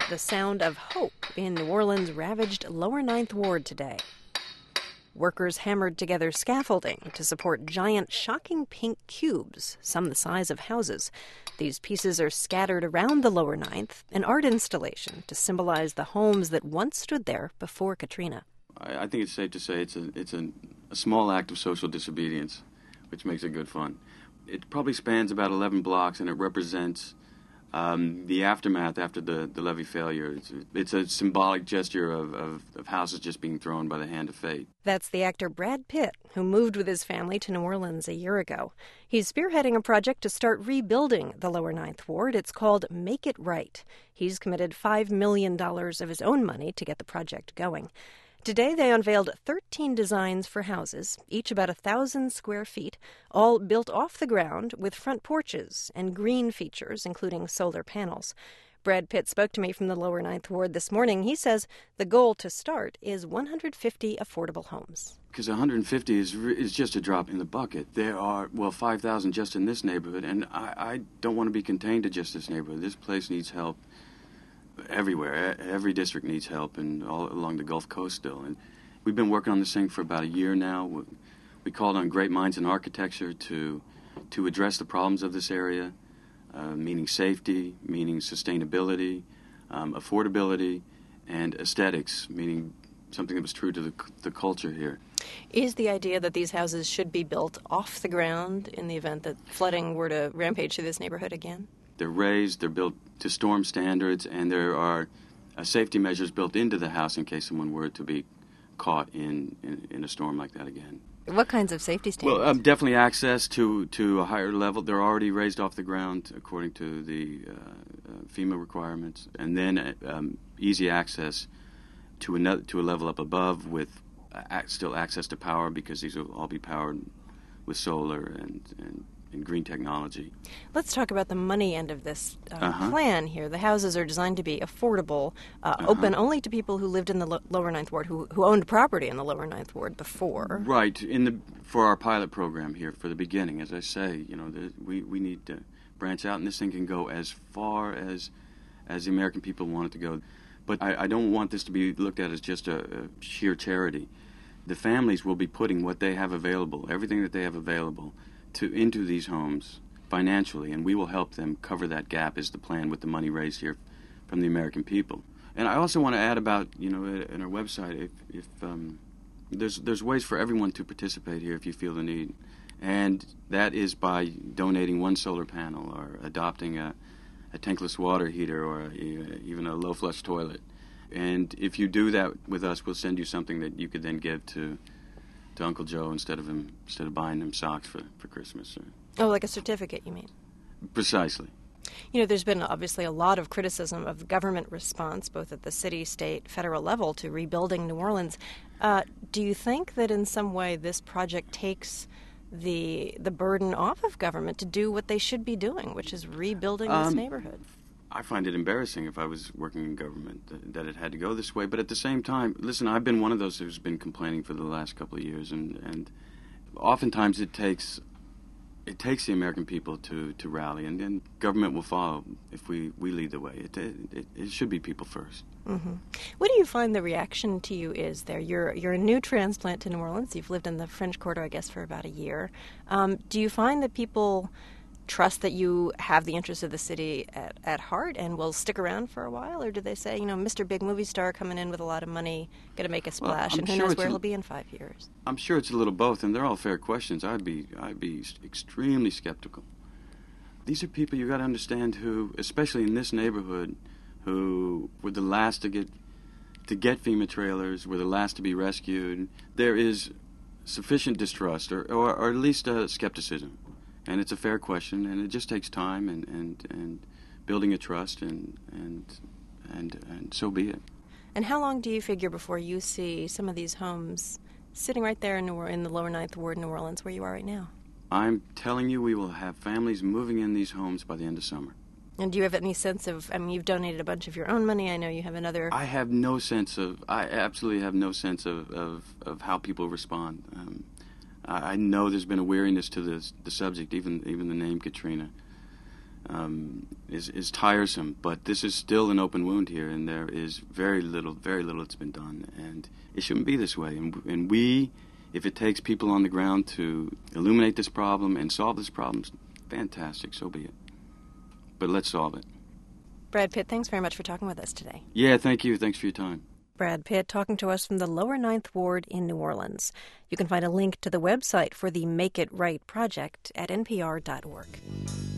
the sound of hope in New Orleans' ravaged Lower Ninth Ward today. Workers hammered together scaffolding to support giant, shocking pink cubes, some the size of houses. These pieces are scattered around the Lower Ninth, an art installation to symbolize the homes that once stood there before Katrina. I think it's safe to say it's a small act of social disobedience, which makes it good fun. It probably spans about 11 blocks, and it represents the aftermath after the levee failure. It's a symbolic gesture of houses just being thrown by the hand of fate. That's the actor Brad Pitt, who moved with his family to New Orleans a year ago. He's spearheading a project to start rebuilding the Lower Ninth Ward. It's called Make It Right. He's committed $5 million of his own money to get the project going. Today, they unveiled 13 designs for houses, each about 1,000 square feet, all built off the ground with front porches and green features, including solar panels. Brad Pitt spoke to me from the Lower Ninth Ward this morning. He says the goal to start is 150 affordable homes. Because 150 is just a drop in the bucket. There are, 5,000 just in this neighborhood, and I don't want to be contained to just this neighborhood. This place needs help everywhere. Every district needs help, and all along the Gulf Coast still. And we've been working on this thing for about a year now. We called on great minds in architecture to address the problems of this area, meaning safety, meaning sustainability, affordability, and aesthetics, meaning something that was true to the culture here. Is the idea that these houses should be built off the ground in the event that flooding were to rampage through this neighborhood again? They're raised, they're built to storm standards, and there are safety measures built into the house in case someone were to be caught in a storm like that again. What kinds of safety standards? Well, definitely access to a higher level. They're already raised off the ground according to the FEMA requirements, and then easy access to a level up above with still access to power, because these will all be powered with solar and green technology. Let's talk about the money end of this plan here. The houses are designed to be affordable, open only to people who lived in the Lower Ninth Ward, who owned property in the Lower Ninth Ward before. Right. For our pilot program here, for the beginning, as I say, we need to branch out, and this thing can go as far as the American people want it to go. But I don't want this to be looked at as just a sheer charity. The families will be putting what they have available, everything that they have available, into these homes financially, and we will help them cover that gap, is the plan, with the money raised here from the American people. And I also want to add about, in our website, if there's ways for everyone to participate here if you feel the need, and that is by donating one solar panel or adopting a tankless water heater or even a low flush toilet. And if you do that with us, we'll send you something that you could then give to Uncle Joe instead of buying him socks for Christmas. Oh, like a certificate, you mean? Precisely. There's been obviously a lot of criticism of the government response, both at the city, state, federal level, to rebuilding New Orleans. Do you think that in some way this project takes the burden off of government to do what they should be doing, which is rebuilding this neighborhood? I find it embarrassing if I was working in government that it had to go this way. But at the same time, listen, I've been one of those who's been complaining for the last couple of years, and oftentimes it takes the American people to rally, and then government will follow if we lead the way. It should be people first. Mm-hmm. What do you find the reaction to you is there? You're a new transplant to New Orleans. You've lived in the French Quarter, I guess, for about a year. Do you find that people trust that you have the interests of the city at heart and will stick around for a while, or do they say, Mr. Big Movie Star coming in with a lot of money, going to make a splash, and who knows where he'll be in 5 years? I'm sure it's a little both, and they're all fair questions. I'd be extremely skeptical. These are people you got to understand who, especially in this neighborhood, who were the last to get FEMA trailers, were the last to be rescued. There is sufficient distrust, or at least skepticism. And it's a fair question, and it just takes time and building a trust, and so be it. And how long do you figure before you see some of these homes sitting right there in the Lower Ninth Ward, New Orleans, where you are right now? I'm telling you, we will have families moving in these homes by the end of summer. And do you have any sense of, you've donated a bunch of your own money. I know you have another... I absolutely have no sense of how people respond. I know there's been a weariness to the subject, even the name Katrina. is tiresome. But this is still an open wound here, and there is very little that's been done, and it shouldn't be this way. And we, if it takes people on the ground to illuminate this problem and solve this problem, fantastic, so be it. But let's solve it. Brad Pitt, thanks very much for talking with us today. Yeah, thank you. Thanks for your time. Brad Pitt talking to us from the Lower Ninth Ward in New Orleans. You can find a link to the website for the Make It Right project at npr.org.